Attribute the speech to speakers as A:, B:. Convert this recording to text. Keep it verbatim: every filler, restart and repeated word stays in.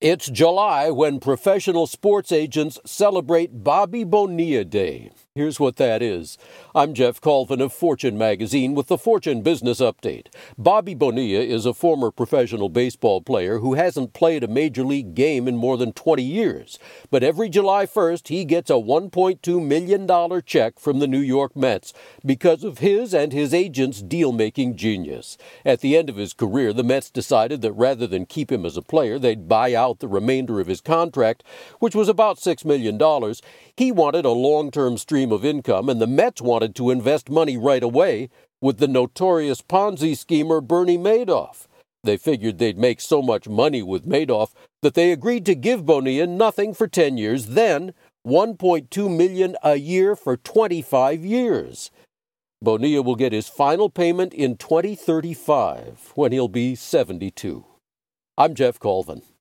A: It's July when professional sports agents celebrate Bobby Bonilla Day. Here's what that is. I'm Jeff Colvin of Fortune Magazine with the Fortune Business Update. Bobby Bonilla is a former professional baseball player who hasn't played a major league game in more than twenty years. But every July first, he gets a one point two million dollars check from the New York Mets because of his and his agent's deal-making genius. At the end of his career, the Mets decided that rather than keep him as a player, they'd buy out the remainder of his contract, which was about six million dollars. He wanted a long-term stream of income, and the Mets wanted to invest money right away with the notorious Ponzi schemer Bernie Madoff. They figured they'd make so much money with Madoff that they agreed to give Bonilla nothing for ten years, then one point two million dollars a year for twenty-five years. Bonilla will get his final payment in twenty thirty-five, when he'll be seventy-two. I'm Jeff Colvin.